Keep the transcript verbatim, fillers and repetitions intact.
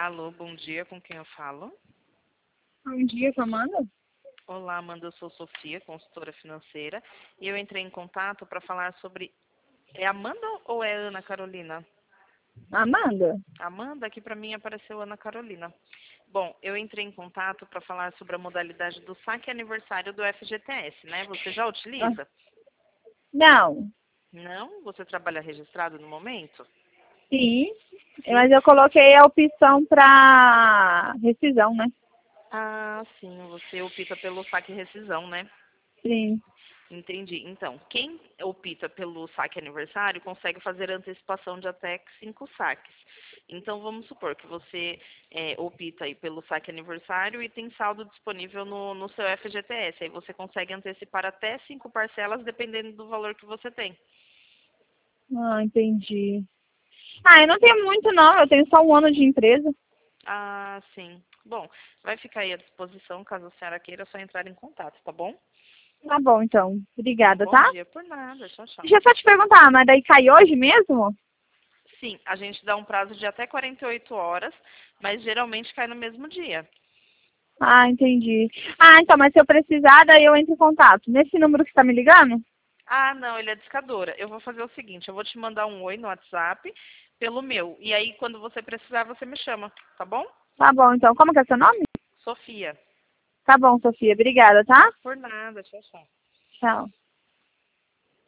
Alô, bom dia, com quem eu falo? Bom dia, Amanda. Olá, Amanda, eu sou Sofia, consultora financeira, e eu entrei em contato para falar sobre... É Amanda ou é Ana Carolina? Amanda? Amanda, aqui para mim apareceu Ana Carolina. Bom, eu entrei em contato para falar sobre a modalidade do saque aniversário do F G T S, né? Você já utiliza? Ah, não. Não? Você trabalha registrado no momento? Sim, Sim. mas eu coloquei a opção para rescisão, né? Ah, sim, você opta pelo saque e rescisão, né? Sim. Entendi. Então, quem opta pelo saque aniversário consegue fazer antecipação de até cinco saques. Então, vamos supor que você é, opta aí pelo saque aniversário e tem saldo disponível no, no seu F G T S. Aí você consegue antecipar até cinco parcelas, dependendo do valor que você tem. Ah, entendi. Ah, eu não tenho muito não, eu tenho só um ano de empresa. Ah, sim. Bom, vai ficar aí à disposição, caso a senhora queira, é só entrar em contato, tá bom? Tá bom, então. Tenha um Obrigada, bom tá? dia. Por nada. Tchau, tchau. Deixa eu só te perguntar, mas daí cai hoje mesmo? Sim, a gente dá um prazo de até quarenta e oito horas, mas geralmente cai no mesmo dia. Ah, entendi. Ah, então, mas se eu precisar, daí eu entro em contato. Nesse número que você tá me ligando? Ah, não, ele é discadora. Eu vou fazer o seguinte, eu vou te mandar um oi no WhatsApp pelo meu. E aí, quando você precisar, você me chama, tá bom? Tá bom, então. Como que é seu nome? Sofia. Tá bom, Sofia. Obrigada, tá? Por nada, tchau, tchau. Tchau.